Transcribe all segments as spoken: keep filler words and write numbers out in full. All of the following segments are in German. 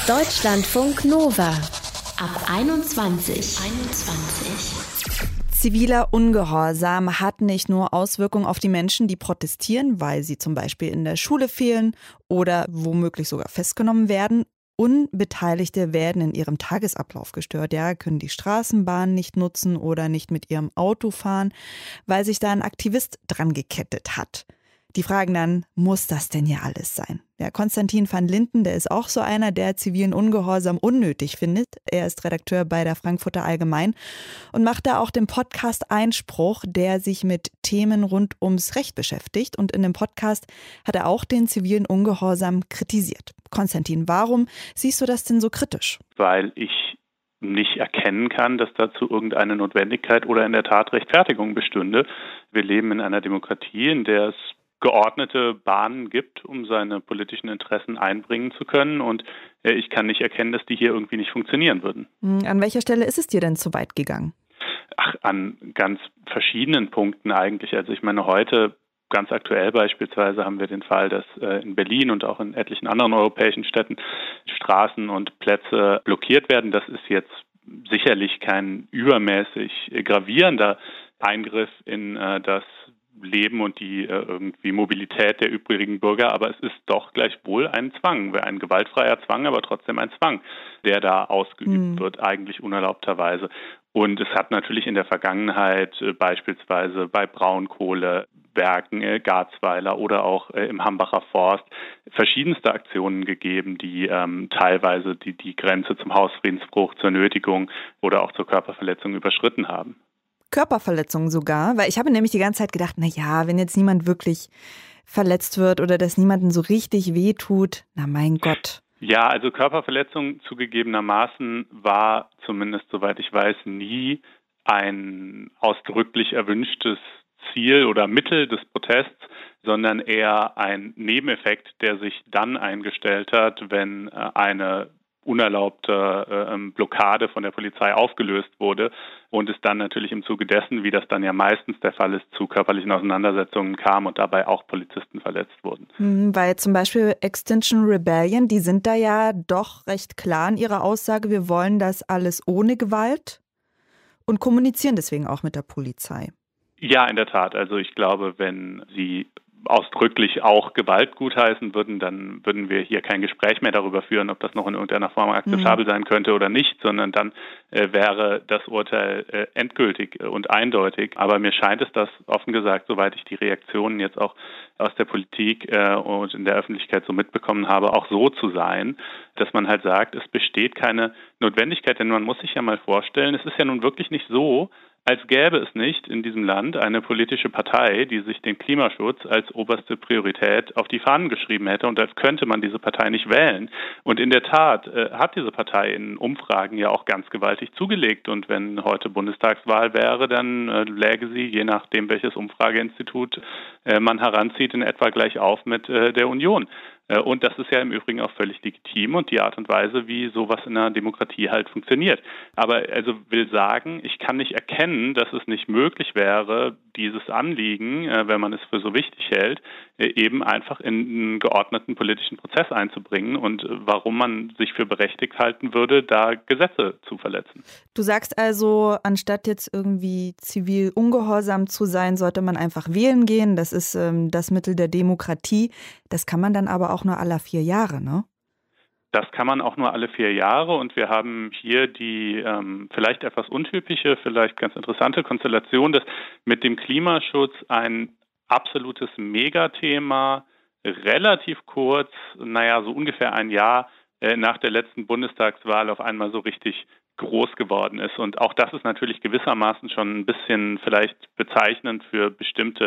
Deutschlandfunk Nova ab einundzwanzig. einundzwanzig. Ziviler Ungehorsam hat nicht nur Auswirkungen auf die Menschen, die protestieren, weil sie zum Beispiel in der Schule fehlen oder womöglich sogar festgenommen werden. Unbeteiligte werden in ihrem Tagesablauf gestört, ja, können die Straßenbahn nicht nutzen oder nicht mit ihrem Auto fahren, weil sich da ein Aktivist dran gekettet hat. Die fragen dann, muss das denn hier alles sein? Ja, Konstantin van Linden, der ist auch so einer, der zivilen Ungehorsam unnötig findet. Er ist Redakteur bei der Frankfurter Allgemein und macht da auch den Podcast Einspruch, der sich mit Themen rund ums Recht beschäftigt. Und in dem Podcast hat er auch den zivilen Ungehorsam kritisiert. Konstantin, warum siehst du das denn so kritisch? Weil ich nicht erkennen kann, dass dazu irgendeine Notwendigkeit oder in der Tat Rechtfertigung bestünde. Wir leben in einer Demokratie, in der es geordnete Bahnen gibt, um seine politischen Interessen einbringen zu können. Und ich kann nicht erkennen, dass die hier irgendwie nicht funktionieren würden. An welcher Stelle ist es dir denn zu weit gegangen? Ach, an ganz verschiedenen Punkten eigentlich. Also ich meine, heute ganz aktuell beispielsweise haben wir den Fall, dass in Berlin und auch in etlichen anderen europäischen Städten Straßen und Plätze blockiert werden. Das ist jetzt sicherlich kein übermäßig gravierender Eingriff in das Leben und die äh, irgendwie Mobilität der übrigen Bürger, aber es ist doch gleichwohl ein Zwang, ein gewaltfreier Zwang, aber trotzdem ein Zwang, der da ausgeübt mhm. wird, eigentlich unerlaubterweise. Und es hat natürlich in der Vergangenheit äh, beispielsweise bei Braunkohlewerken, äh, Garzweiler oder auch äh, im Hambacher Forst verschiedenste Aktionen gegeben, die ähm, teilweise die, die Grenze zum Hausfriedensbruch, zur Nötigung oder auch zur Körperverletzung überschritten haben. Körperverletzungen sogar, weil ich habe nämlich die ganze Zeit gedacht, na ja, wenn jetzt niemand wirklich verletzt wird oder dass niemandem so richtig wehtut, na mein Gott. Ja, also Körperverletzung zugegebenermaßen war zumindest, soweit ich weiß, nie ein ausdrücklich erwünschtes Ziel oder Mittel des Protests, sondern eher ein Nebeneffekt, der sich dann eingestellt hat, wenn eine unerlaubte äh, Blockade von der Polizei aufgelöst wurde und es dann natürlich im Zuge dessen, wie das dann ja meistens der Fall ist, zu körperlichen Auseinandersetzungen kam und dabei auch Polizisten verletzt wurden. Mhm, weil zum Beispiel Extinction Rebellion, die sind da ja doch recht klar in ihrer Aussage, wir wollen das alles ohne Gewalt und kommunizieren deswegen auch mit der Polizei. Ja, in der Tat. Also ich glaube, wenn sie ausdrücklich auch Gewalt gutheißen würden, dann würden wir hier kein Gespräch mehr darüber führen, ob das noch in irgendeiner Form akzeptabel mhm. sein könnte oder nicht, sondern dann äh, wäre das Urteil äh, endgültig und eindeutig. Aber mir scheint es, dass offen gesagt, soweit ich die Reaktionen jetzt auch aus der Politik äh, und in der Öffentlichkeit so mitbekommen habe, auch so zu sein, dass man halt sagt, es besteht keine Notwendigkeit, denn man muss sich ja mal vorstellen, es ist ja nun wirklich nicht so, als gäbe es nicht in diesem Land eine politische Partei, die sich den Klimaschutz als oberste Priorität auf die Fahnen geschrieben hätte, und als könnte man diese Partei nicht wählen. Und in der Tat äh, hat diese Partei in Umfragen ja auch ganz gewaltig zugelegt, und wenn heute Bundestagswahl wäre, dann äh, läge sie, je nachdem welches Umfrageinstitut äh, man heranzieht, in etwa gleich auf mit äh, der Union. Und das ist ja im Übrigen auch völlig legitim und die Art und Weise, wie sowas in einer Demokratie halt funktioniert. Aber also will sagen, ich kann nicht erkennen, dass es nicht möglich wäre, dieses Anliegen, wenn man es für so wichtig hält, eben einfach in einen geordneten politischen Prozess einzubringen und warum man sich für berechtigt halten würde, da Gesetze zu verletzen. Du sagst also, anstatt jetzt irgendwie zivil ungehorsam zu sein, sollte man einfach wählen gehen. Das ist ähm, das Mittel der Demokratie. Das kann man dann aber auch nur alle vier Jahre, ne? Das kann man auch nur alle vier Jahre, und wir haben hier die ähm, vielleicht etwas untypische, vielleicht ganz interessante Konstellation, dass mit dem Klimaschutz ein absolutes Megathema relativ kurz, naja, so ungefähr ein Jahr äh, nach der letzten Bundestagswahl auf einmal so richtig groß geworden ist. Und auch das ist natürlich gewissermaßen schon ein bisschen vielleicht bezeichnend für bestimmte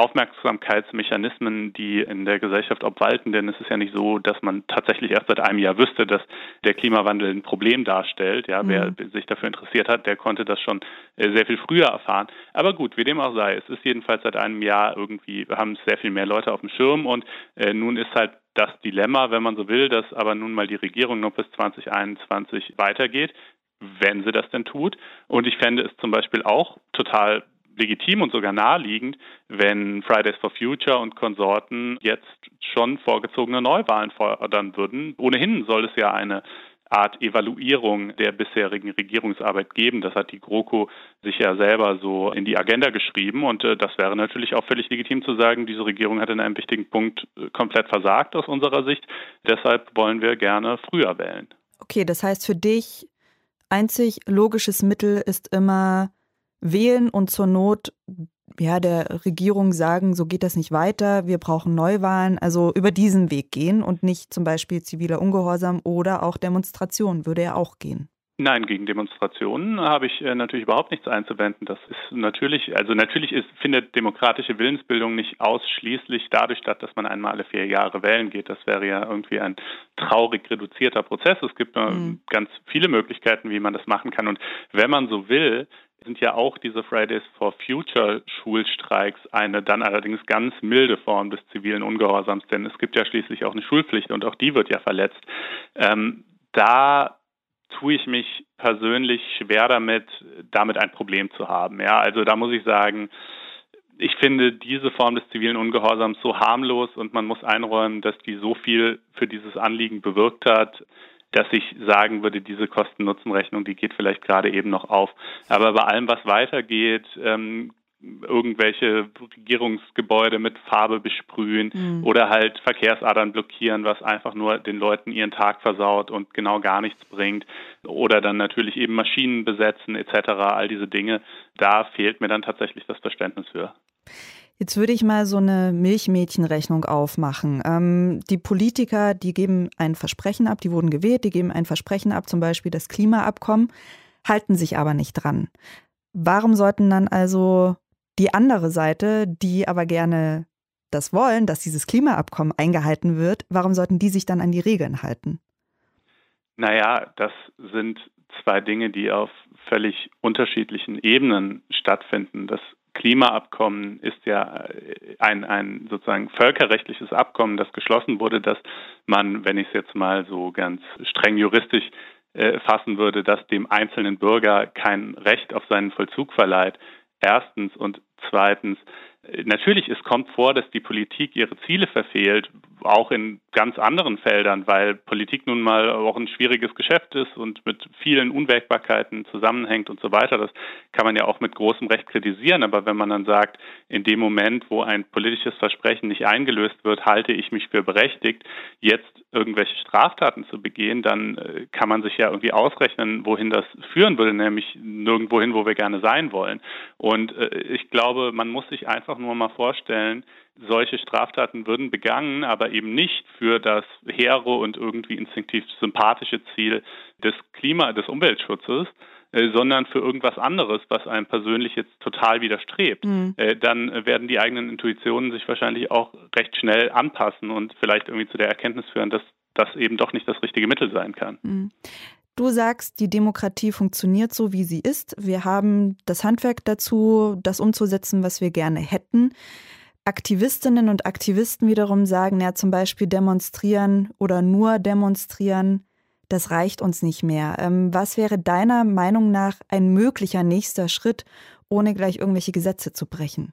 Aufmerksamkeitsmechanismen, die in der Gesellschaft obwalten. Denn es ist ja nicht so, dass man tatsächlich erst seit einem Jahr wüsste, dass der Klimawandel ein Problem darstellt. Ja, mhm. Wer sich dafür interessiert hat, der konnte das schon sehr viel früher erfahren. Aber gut, wie dem auch sei, es ist jedenfalls seit einem Jahr irgendwie, haben es sehr viel mehr Leute auf dem Schirm, und äh, nun ist halt das Dilemma, wenn man so will, dass aber nun mal die Regierung noch bis zwanzig einundzwanzig weitergeht, wenn sie das denn tut. Und ich fände es zum Beispiel auch total legitim und sogar naheliegend, wenn Fridays for Future und Konsorten jetzt schon vorgezogene Neuwahlen fordern würden. Ohnehin soll es ja eine Art Evaluierung der bisherigen Regierungsarbeit geben. Das hat die GroKo sich ja selber so in die Agenda geschrieben. Und äh, das wäre natürlich auch völlig legitim zu sagen, diese Regierung hat in einem wichtigen Punkt äh, komplett versagt aus unserer Sicht. Deshalb wollen wir gerne früher wählen. Okay, das heißt für dich, einzig logisches Mittel ist immer wählen und zur Not ja, der Regierung sagen, so geht das nicht weiter, wir brauchen Neuwahlen, also über diesen Weg gehen und nicht zum Beispiel ziviler Ungehorsam oder auch Demonstration würde ja auch gehen. Nein, gegen Demonstrationen habe ich äh, natürlich überhaupt nichts einzuwenden. Das ist natürlich, also natürlich ist, findet demokratische Willensbildung nicht ausschließlich dadurch statt, dass man einmal alle vier Jahre wählen geht. Das wäre ja irgendwie ein traurig reduzierter Prozess. Es gibt äh, mhm. ganz viele Möglichkeiten, wie man das machen kann. Und wenn man so will, sind ja auch diese Fridays for Future Schulstreiks eine dann allerdings ganz milde Form des zivilen Ungehorsams, denn es gibt ja schließlich auch eine Schulpflicht und auch die wird ja verletzt. Ähm, da tue ich mich persönlich schwer damit, damit ein Problem zu haben. Ja, also da muss ich sagen, ich finde diese Form des zivilen Ungehorsams so harmlos und man muss einräumen, dass die so viel für dieses Anliegen bewirkt hat, dass ich sagen würde, diese Kosten-Nutzen-Rechnung, die geht vielleicht gerade eben noch auf. Aber bei allem, was weitergeht, ähm, irgendwelche Regierungsgebäude mit Farbe besprühen mhm. oder halt Verkehrsadern blockieren, was einfach nur den Leuten ihren Tag versaut und genau gar nichts bringt. Oder dann natürlich eben Maschinen besetzen et cetera, all diese Dinge. Da fehlt mir dann tatsächlich das Verständnis für. Jetzt würde ich mal so eine Milchmädchenrechnung aufmachen. Ähm, die Politiker, die geben ein Versprechen ab, die wurden gewählt, die geben ein Versprechen ab, zum Beispiel das Klimaabkommen, halten sich aber nicht dran. Warum sollten dann also die andere Seite, die aber gerne das wollen, dass dieses Klimaabkommen eingehalten wird, warum sollten die sich dann an die Regeln halten? Naja, das sind zwei Dinge, die auf völlig unterschiedlichen Ebenen stattfinden. Das Klimaabkommen ist ja ein, ein sozusagen völkerrechtliches Abkommen, das geschlossen wurde, dass man, wenn ich es jetzt mal so ganz streng juristisch äh, fassen würde, dass dem einzelnen Bürger kein Recht auf seinen Vollzug verleiht. Erstens und zweitens, natürlich, es kommt vor, dass die Politik ihre Ziele verfehlt, auch in ganz anderen Feldern, weil Politik nun mal auch ein schwieriges Geschäft ist und mit vielen Unwägbarkeiten zusammenhängt und so weiter. Das kann man ja auch mit großem Recht kritisieren, aber wenn man dann sagt, in dem Moment, wo ein politisches Versprechen nicht eingelöst wird, halte ich mich für berechtigt, jetzt irgendwelche Straftaten zu begehen, dann äh, kann man sich ja irgendwie ausrechnen, wohin das führen würde, nämlich nirgendwo hin, wo wir gerne sein wollen. Und äh, ich glaube, man muss sich einfach nur mal vorstellen, solche Straftaten würden begangen, aber eben nicht für das hehre und irgendwie instinktiv sympathische Ziel des Klima-, des Umweltschutzes, äh, sondern für irgendwas anderes, was einem persönlich jetzt total widerstrebt. Mhm. Äh, dann werden die eigenen Intuitionen sich wahrscheinlich auch recht schnell anpassen und vielleicht irgendwie zu der Erkenntnis führen, dass das eben doch nicht das richtige Mittel sein kann. Mhm. Du sagst, die Demokratie funktioniert so, wie sie ist. Wir haben das Handwerk dazu, das umzusetzen, was wir gerne hätten. Aktivistinnen und Aktivisten wiederum sagen, ja, zum Beispiel demonstrieren oder nur demonstrieren, das reicht uns nicht mehr. Ähm, was wäre deiner Meinung nach ein möglicher nächster Schritt, ohne gleich irgendwelche Gesetze zu brechen?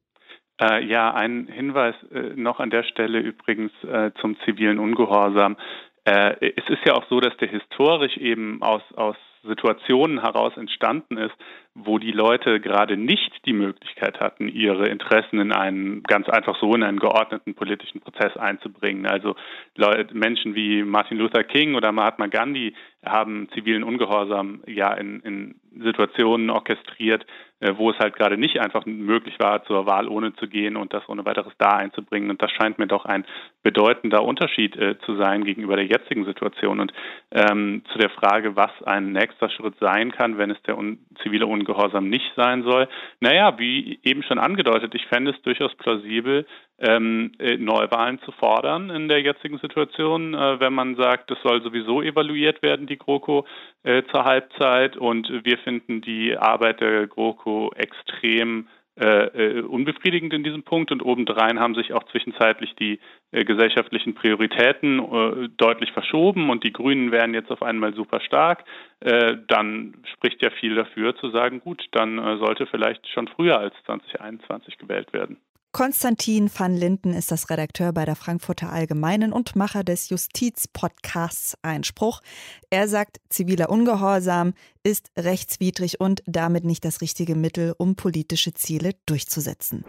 Äh, ja, ein Hinweis äh, noch an der Stelle übrigens äh, zum zivilen Ungehorsam. Äh, es ist ja auch so, dass der historisch eben aus, aus Situationen heraus entstanden ist, wo die Leute gerade nicht die Möglichkeit hatten, ihre Interessen in einen, ganz einfach so in einen geordneten politischen Prozess einzubringen. Also Leute, Menschen wie Martin Luther King oder Mahatma Gandhi haben zivilen Ungehorsam ja in, in Situationen orchestriert, äh, wo es halt gerade nicht einfach möglich war, zur Wahl ohne zu gehen und das ohne weiteres da einzubringen. Und das scheint mir doch ein bedeutender Unterschied äh, zu sein gegenüber der jetzigen Situation. Und ähm, zu der Frage, was ein nächster Schritt sein kann, wenn es der un- zivile Ungehorsam nicht sein soll. Naja, wie eben schon angedeutet, ich fände es durchaus plausibel, ähm, äh, Neuwahlen zu fordern in der jetzigen Situation, äh, wenn man sagt, es soll sowieso evaluiert werden, die GroKo äh, zur Halbzeit. Und wir finden die Arbeit der GroKo extrem äh, unbefriedigend in diesem Punkt. Und obendrein haben sich auch zwischenzeitlich die äh, gesellschaftlichen Prioritäten äh, deutlich verschoben und die Grünen wären jetzt auf einmal super stark. Äh, dann spricht ja viel dafür zu sagen, gut, dann äh, sollte vielleicht schon früher als zwanzig einundzwanzig gewählt werden. Konstantin van Linden ist das Redakteur bei der Frankfurter Allgemeinen und Macher des Justiz-Podcasts Einspruch. Er sagt, ziviler Ungehorsam ist rechtswidrig und damit nicht das richtige Mittel, um politische Ziele durchzusetzen.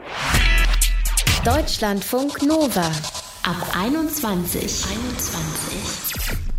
Deutschlandfunk Nova ab einundzwanzig. einundzwanzig.